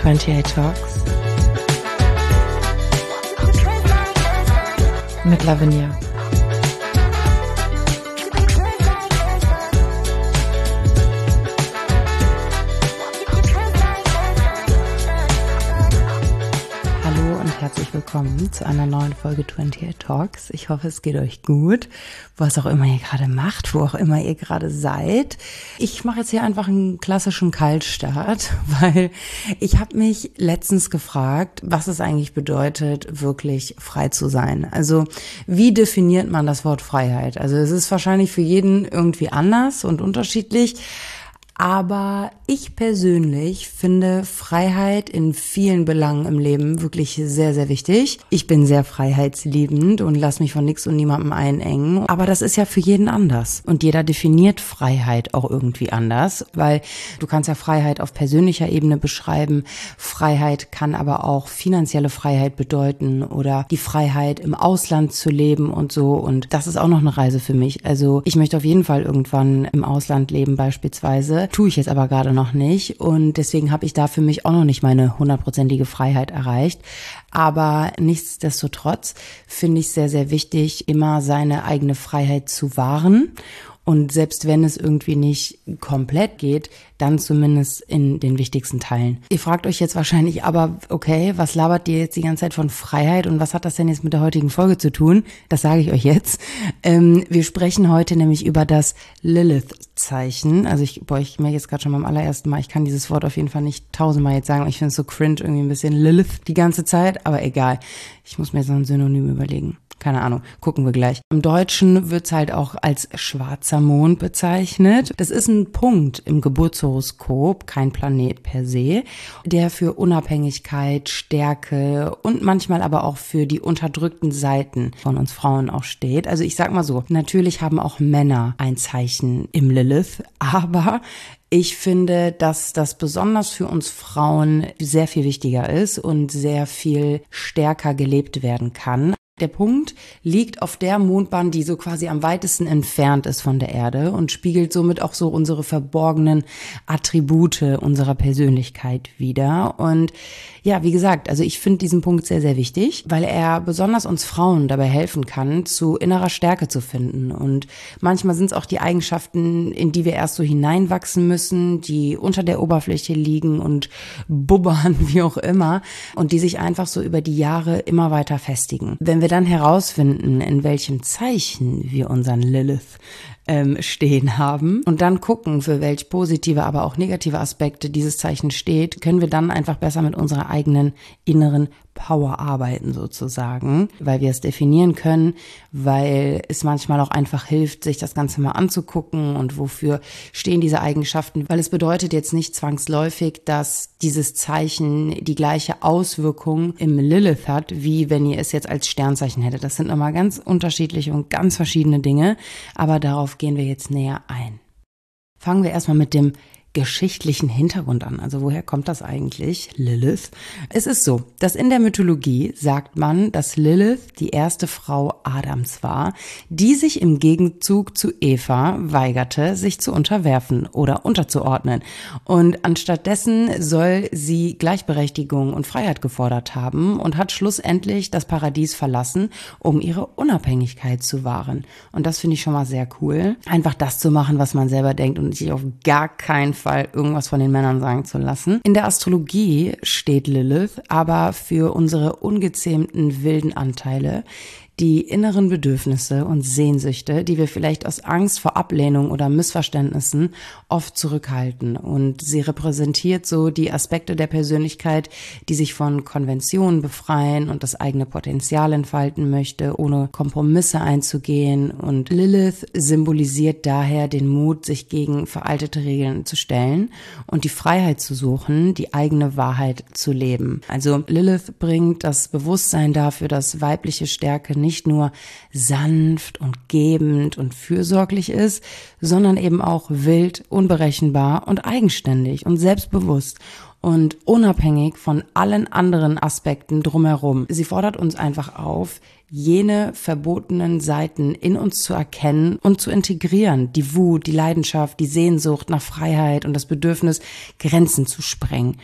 28 Talks mit Lavinia. Hallo und herzlich willkommen zu einer neuen Folge 28 Talks. Ich hoffe, es geht euch gut, was auch immer ihr gerade macht, wo auch immer ihr gerade seid. Ich mache jetzt hier einfach einen klassischen Kaltstart, weil ich habe mich letztens gefragt, was es eigentlich bedeutet, wirklich frei zu sein. Also wie definiert man das Wort Freiheit? Also es ist wahrscheinlich für jeden irgendwie anders und unterschiedlich. Aber ich persönlich finde Freiheit in vielen Belangen im Leben wirklich sehr, sehr wichtig. Ich bin sehr freiheitsliebend und lasse mich von nichts und niemandem einengen. Aber das ist ja für jeden anders. Und jeder definiert Freiheit auch irgendwie anders, weil du kannst ja Freiheit auf persönlicher Ebene beschreiben. Freiheit kann aber auch finanzielle Freiheit bedeuten oder die Freiheit im Ausland zu leben und so. Und das ist auch noch eine Reise für mich. Also ich möchte auf jeden Fall irgendwann im Ausland leben beispielsweise. Tue ich jetzt aber gerade noch nicht und deswegen habe ich da für mich auch noch nicht meine 100%ige Freiheit erreicht. Aber nichtsdestotrotz finde ich es sehr, sehr wichtig, immer seine eigene Freiheit zu wahren. Und selbst wenn es irgendwie nicht komplett geht, dann zumindest in den wichtigsten Teilen. Ihr fragt euch jetzt wahrscheinlich aber, okay, was labert ihr jetzt die ganze Zeit von Freiheit und was hat das denn jetzt mit der heutigen Folge zu tun? Das sage ich euch jetzt. Wir sprechen heute nämlich über das Lilith-Zeichen. Also ich merke jetzt gerade schon beim allerersten Mal, ich kann dieses Wort auf jeden Fall nicht 1000-mal jetzt sagen. Ich finde es so cringe, irgendwie ein bisschen Lilith die ganze Zeit, aber egal. Ich muss mir jetzt noch ein Synonym überlegen. Keine Ahnung, gucken wir gleich. Im Deutschen wird's halt auch als schwarzer Mond bezeichnet. Das ist ein Punkt im Geburtshoroskop, kein Planet per se, der für Unabhängigkeit, Stärke und manchmal aber auch für die unterdrückten Seiten von uns Frauen auch steht. Also ich sag mal so, natürlich haben auch Männer ein Zeichen im Lilith, aber ich finde, dass das besonders für uns Frauen sehr viel wichtiger ist und sehr viel stärker gelebt werden kann. Der Punkt liegt auf der Mondbahn, die so quasi am weitesten entfernt ist von der Erde und spiegelt somit auch so unsere verborgenen Attribute unserer Persönlichkeit wider. Und ja, wie gesagt, also ich finde diesen Punkt sehr, sehr wichtig, weil er besonders uns Frauen dabei helfen kann, zu innerer Stärke zu finden. Und manchmal sind es auch die Eigenschaften, in die wir erst so hineinwachsen müssen, die unter der Oberfläche liegen und bubbern, wie auch immer, und die sich einfach so über die Jahre immer weiter festigen. Wenn wir dann herausfinden, in welchem Zeichen wir unseren Lilith stehen haben und dann gucken, für welche positive, aber auch negative Aspekte dieses Zeichen steht, können wir dann einfach besser mit unserer eigenen inneren Power arbeiten sozusagen, weil wir es definieren können, weil es manchmal auch einfach hilft, sich das Ganze mal anzugucken und wofür stehen diese Eigenschaften, weil es bedeutet jetzt nicht zwangsläufig, dass dieses Zeichen die gleiche Auswirkung im Lilith hat, wie wenn ihr es jetzt als Sternzeichen hättet. Das sind nochmal ganz unterschiedliche und ganz verschiedene Dinge, aber darauf gehen wir jetzt näher ein. Fangen wir erstmal mit dem geschichtlichen Hintergrund an. Also woher kommt das eigentlich, Lilith? Es ist so, dass in der Mythologie sagt man, dass Lilith die erste Frau Adams war, die sich im Gegenzug zu Eva weigerte, sich zu unterwerfen oder unterzuordnen. Und anstattdessen soll sie Gleichberechtigung und Freiheit gefordert haben und hat schlussendlich das Paradies verlassen, um ihre Unabhängigkeit zu wahren. Und das finde ich schon mal sehr cool. Einfach das zu machen, was man selber denkt und sich auf gar keinen Fall irgendwas von den Männern sagen zu lassen. In der Astrologie steht Lilith aber für unsere ungezähmten wilden Anteile, die inneren Bedürfnisse und Sehnsüchte, die wir vielleicht aus Angst vor Ablehnung oder Missverständnissen oft zurückhalten. Und sie repräsentiert so die Aspekte der Persönlichkeit, die sich von Konventionen befreien und das eigene Potenzial entfalten möchte, ohne Kompromisse einzugehen. Und Lilith symbolisiert daher den Mut, sich gegen veraltete Regeln zu stellen und die Freiheit zu suchen, die eigene Wahrheit zu leben. Also Lilith bringt das Bewusstsein dafür, dass weibliche Stärke nicht nur sanft und gebend und fürsorglich ist, sondern eben auch wild, unberechenbar und eigenständig und selbstbewusst und unabhängig von allen anderen Aspekten drumherum. Sie fordert uns einfach auf, jene verbotenen Seiten in uns zu erkennen und zu integrieren. Die Wut, die Leidenschaft, die Sehnsucht nach Freiheit und das Bedürfnis, Grenzen zu sprengen.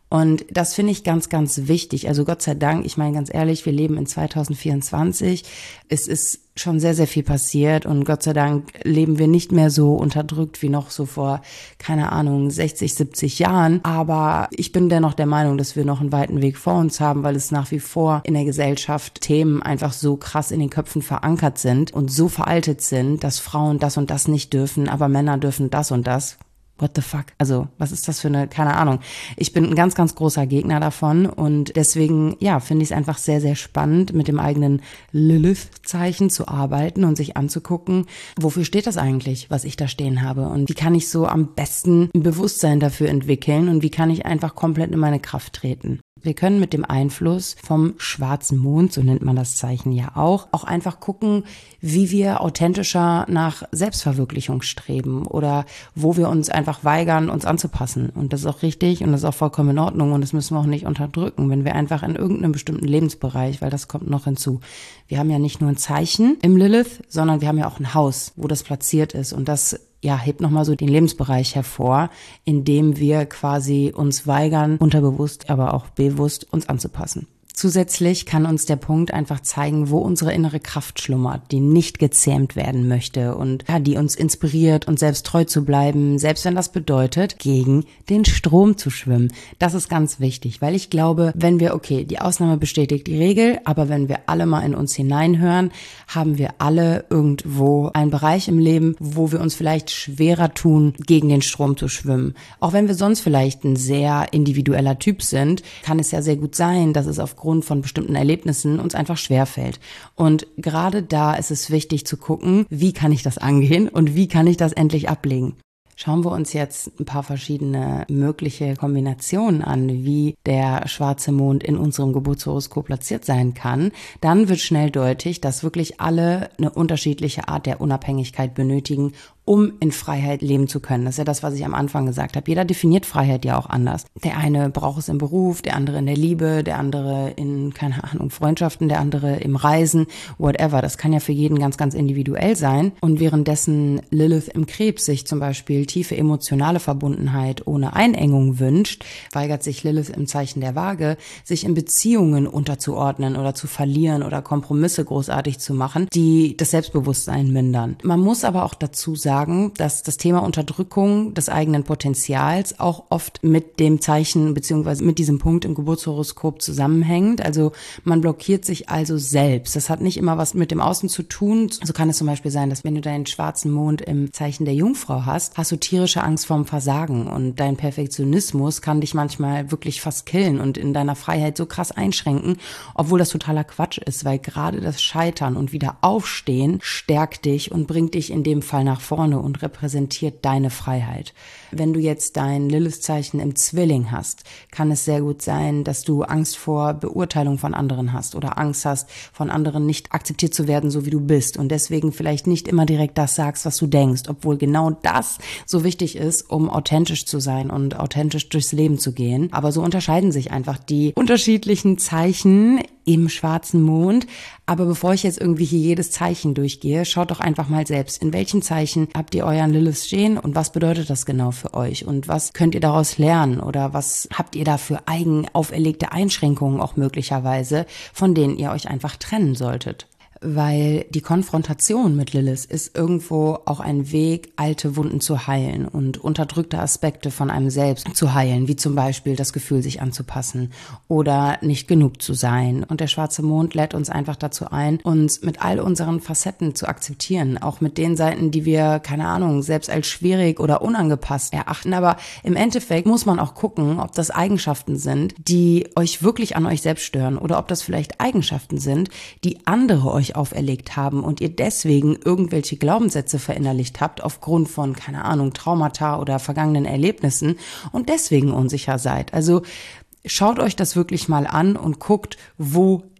Und das finde ich ganz, ganz wichtig. Also Gott sei Dank, ich meine ganz ehrlich, wir leben in 2024. Es ist schon sehr, sehr viel passiert und Gott sei Dank leben wir nicht mehr so unterdrückt wie noch so vor, keine Ahnung, 60, 70 Jahren. Aber ich bin dennoch der Meinung, dass wir noch einen weiten Weg vor uns haben, weil es nach wie vor in der Gesellschaft Themen einfach so krass in den Köpfen verankert sind und so veraltet sind, dass Frauen das und das nicht dürfen, aber Männer dürfen das und das. What the fuck? Also, was ist das für eine, keine Ahnung. Ich bin ein ganz, ganz großer Gegner davon und deswegen, ja, finde ich es einfach sehr, sehr spannend, mit dem eigenen Lilith-Zeichen zu arbeiten und sich anzugucken, wofür steht das eigentlich, was ich da stehen habe und wie kann ich so am besten ein Bewusstsein dafür entwickeln und wie kann ich einfach komplett in meine Kraft treten. Wir können mit dem Einfluss vom schwarzen Mond, so nennt man das Zeichen ja auch einfach gucken, wie wir authentischer nach Selbstverwirklichung streben oder wo wir uns einfach weigern, uns anzupassen. Und das ist auch richtig und das ist auch vollkommen in Ordnung und das müssen wir auch nicht unterdrücken, wenn wir einfach in irgendeinem bestimmten Lebensbereich, weil das kommt noch hinzu. Wir haben ja nicht nur ein Zeichen im Lilith, sondern wir haben ja auch ein Haus, wo das platziert ist und das hebt nochmal so den Lebensbereich hervor, in dem wir quasi uns weigern, unterbewusst, aber auch bewusst uns anzupassen. Zusätzlich kann uns der Punkt einfach zeigen, wo unsere innere Kraft schlummert, die nicht gezähmt werden möchte und die uns inspiriert, uns selbst treu zu bleiben, selbst wenn das bedeutet, gegen den Strom zu schwimmen. Das ist ganz wichtig, weil ich glaube, wenn wir, die Ausnahme bestätigt die Regel, aber wenn wir alle mal in uns hineinhören, haben wir alle irgendwo einen Bereich im Leben, wo wir uns vielleicht schwerer tun, gegen den Strom zu schwimmen. Auch wenn wir sonst vielleicht ein sehr individueller Typ sind, kann es ja sehr gut sein, dass es aufgrund von bestimmten Erlebnissen uns einfach schwerfällt. Und gerade da ist es wichtig zu gucken, wie kann ich das angehen und wie kann ich das endlich ablegen. Schauen wir uns jetzt ein paar verschiedene mögliche Kombinationen an, wie der schwarze Mond in unserem Geburtshoroskop platziert sein kann. Dann wird schnell deutlich, dass wirklich alle eine unterschiedliche Art der Unabhängigkeit benötigen, um in Freiheit leben zu können. Das ist ja das, was ich am Anfang gesagt habe. Jeder definiert Freiheit ja auch anders. Der eine braucht es im Beruf, der andere in der Liebe, der andere in, keine Ahnung, Freundschaften, der andere im Reisen, whatever. Das kann ja für jeden ganz, ganz individuell sein. Und währenddessen Lilith im Krebs sich zum Beispiel tiefe emotionale Verbundenheit ohne Einengung wünscht, weigert sich Lilith im Zeichen der Waage, sich in Beziehungen unterzuordnen oder zu verlieren oder Kompromisse großartig zu machen, die das Selbstbewusstsein mindern. Man muss aber auch dazu sagen, dass das Thema Unterdrückung des eigenen Potenzials auch oft mit dem Zeichen beziehungsweise mit diesem Punkt im Geburtshoroskop zusammenhängt. Also man blockiert sich also selbst. Das hat nicht immer was mit dem Außen zu tun. So kann es zum Beispiel sein, dass wenn du deinen schwarzen Mond im Zeichen der Jungfrau hast du tierische Angst vorm Versagen und dein Perfektionismus kann dich manchmal wirklich fast killen und in deiner Freiheit so krass einschränken, obwohl das totaler Quatsch ist, weil gerade das Scheitern und wieder Aufstehen stärkt dich und bringt dich in dem Fall nach vorne und repräsentiert deine Freiheit. Wenn du jetzt dein Lilith-Zeichen im Zwilling hast, kann es sehr gut sein, dass du Angst vor Beurteilung von anderen hast oder Angst hast, von anderen nicht akzeptiert zu werden, so wie du bist und deswegen vielleicht nicht immer direkt das sagst, was du denkst, obwohl genau das so wichtig ist, um authentisch zu sein und authentisch durchs Leben zu gehen. Aber so unterscheiden sich einfach die unterschiedlichen Zeichen im schwarzen Mond. Aber bevor ich jetzt irgendwie hier jedes Zeichen durchgehe, schaut doch einfach mal selbst, in welchen Zeichen habt ihr euren Lilith stehen und was bedeutet das genau für euch und was könnt ihr daraus lernen oder was habt ihr da für eigen auferlegte Einschränkungen auch möglicherweise, von denen ihr euch einfach trennen solltet. Weil die Konfrontation mit Lilith ist irgendwo auch ein Weg, alte Wunden zu heilen und unterdrückte Aspekte von einem selbst zu heilen, wie zum Beispiel das Gefühl, sich anzupassen oder nicht genug zu sein. Und der schwarze Mond lädt uns einfach dazu ein, uns mit all unseren Facetten zu akzeptieren, auch mit den Seiten, die wir, keine Ahnung, selbst als schwierig oder unangepasst erachten. Aber im Endeffekt muss man auch gucken, ob das Eigenschaften sind, die euch wirklich an euch selbst stören oder ob das vielleicht Eigenschaften sind, die andere euch auferlegt haben und ihr deswegen irgendwelche Glaubenssätze verinnerlicht habt aufgrund von, keine Ahnung, Traumata oder vergangenen Erlebnissen und deswegen unsicher seid. Also schaut euch das wirklich mal an und guckt, wo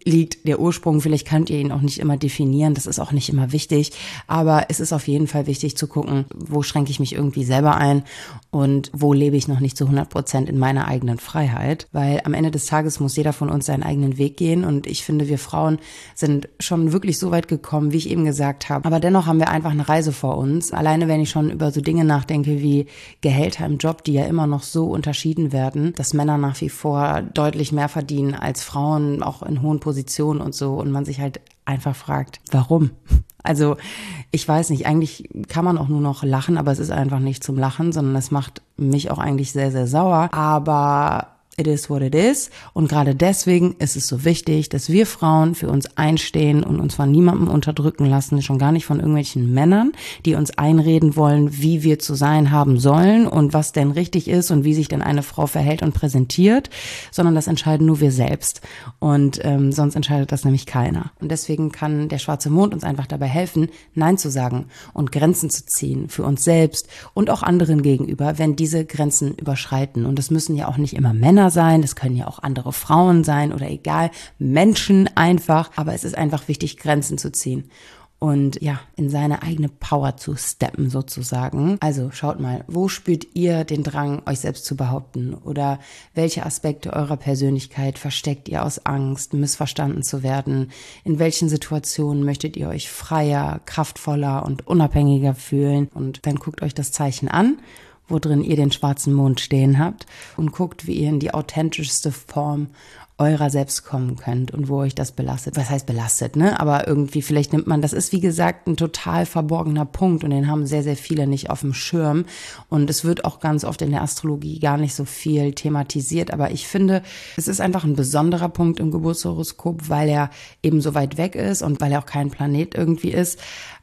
liegt der Ursprung. Vielleicht könnt ihr ihn auch nicht immer definieren, das ist auch nicht immer wichtig, aber es ist auf jeden Fall wichtig zu gucken, wo schränke ich mich irgendwie selber ein und wo lebe ich noch nicht zu 100% in meiner eigenen Freiheit, weil am Ende des Tages muss jeder von uns seinen eigenen Weg gehen und ich finde, wir Frauen sind schon wirklich so weit gekommen, wie ich eben gesagt habe, aber dennoch haben wir einfach eine Reise vor uns. Alleine wenn ich schon über so Dinge nachdenke wie Gehälter im Job, die ja immer noch so unterschieden werden, dass Männer nach wie vor deutlich mehr verdienen als Frauen, auch in hohen Positionen und so und man sich halt einfach fragt, warum? Also ich weiß nicht, eigentlich kann man auch nur noch lachen, aber es ist einfach nicht zum Lachen, sondern es macht mich auch eigentlich sehr, sehr sauer, aber it is what it is. Und gerade deswegen ist es so wichtig, dass wir Frauen für uns einstehen und uns von niemandem unterdrücken lassen, schon gar nicht von irgendwelchen Männern, die uns einreden wollen, wie wir zu sein haben sollen und was denn richtig ist und wie sich denn eine Frau verhält und präsentiert, sondern das entscheiden nur wir selbst. Und sonst entscheidet das nämlich keiner. Und deswegen kann der schwarze Mond uns einfach dabei helfen, Nein zu sagen und Grenzen zu ziehen für uns selbst und auch anderen gegenüber, wenn diese Grenzen überschreiten. Und das müssen ja auch nicht immer Männer sein, das können ja auch andere Frauen sein oder egal, Menschen einfach, aber es ist einfach wichtig, Grenzen zu ziehen und ja, in seine eigene Power zu steppen sozusagen. Also schaut mal, wo spürt ihr den Drang, euch selbst zu behaupten oder welche Aspekte eurer Persönlichkeit versteckt ihr aus Angst, missverstanden zu werden? In welchen Situationen möchtet ihr euch freier, kraftvoller und unabhängiger fühlen? Und dann guckt euch das Zeichen an, wo drin ihr den schwarzen Mond stehen habt und guckt, wie ihr in die authentischste Form eurer selbst kommen könnt und wo euch das belastet. Was heißt belastet, ne? Aber irgendwie, vielleicht nimmt man, das ist wie gesagt ein total verborgener Punkt und den haben sehr, sehr viele nicht auf dem Schirm und es wird auch ganz oft in der Astrologie gar nicht so viel thematisiert, aber ich finde, es ist einfach ein besonderer Punkt im Geburtshoroskop, weil er eben so weit weg ist und weil er auch kein Planet irgendwie ist.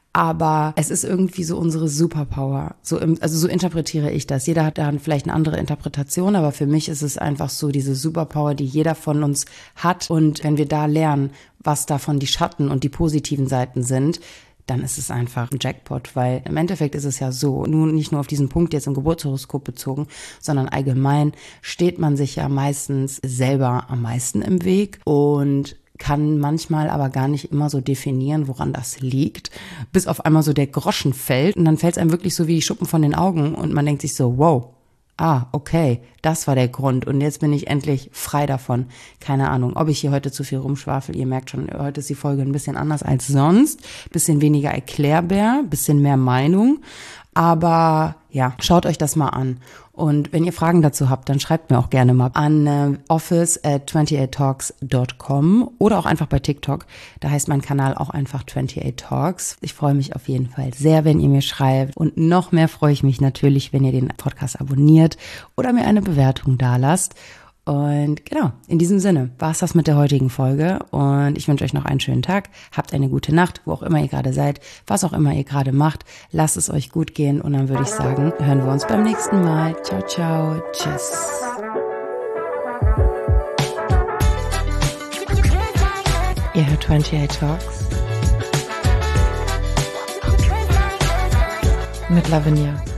Aber es ist irgendwie so unsere Superpower. Also so interpretiere ich das. Jeder hat da vielleicht eine andere Interpretation, aber für mich ist es einfach so diese Superpower, die jeder von uns hat. Und wenn wir da lernen, was davon die Schatten und die positiven Seiten sind, dann ist es einfach ein Jackpot, weil im Endeffekt ist es ja so, nun nicht nur auf diesen Punkt jetzt im Geburtshoroskop bezogen, sondern allgemein steht man sich ja meistens selber am meisten im Weg und kann manchmal aber gar nicht immer so definieren, woran das liegt, bis auf einmal so der Groschen fällt und dann fällt es einem wirklich so wie die Schuppen von den Augen und man denkt sich so, wow, okay, das war der Grund und jetzt bin ich endlich frei davon. Keine Ahnung, ob ich hier heute zu viel rumschwafel, ihr merkt schon, heute ist die Folge ein bisschen anders als sonst, bisschen weniger erklärbar, bisschen mehr Meinung, aber ja, schaut euch das mal an. Und wenn ihr Fragen dazu habt, dann schreibt mir auch gerne mal an office@28talks.com oder auch einfach bei TikTok. Da heißt mein Kanal auch einfach 28 Talks. Ich freue mich auf jeden Fall sehr, wenn ihr mir schreibt. Und noch mehr freue ich mich natürlich, wenn ihr den Podcast abonniert oder mir eine Bewertung dalasst. Und genau, in diesem Sinne war es das mit der heutigen Folge und ich wünsche euch noch einen schönen Tag. Habt eine gute Nacht, wo auch immer ihr gerade seid, was auch immer ihr gerade macht. Lasst es euch gut gehen und dann würde ich sagen, hören wir uns beim nächsten Mal. Ciao, ciao, tschüss. Ihr hört 28 Talks mit Lavinia.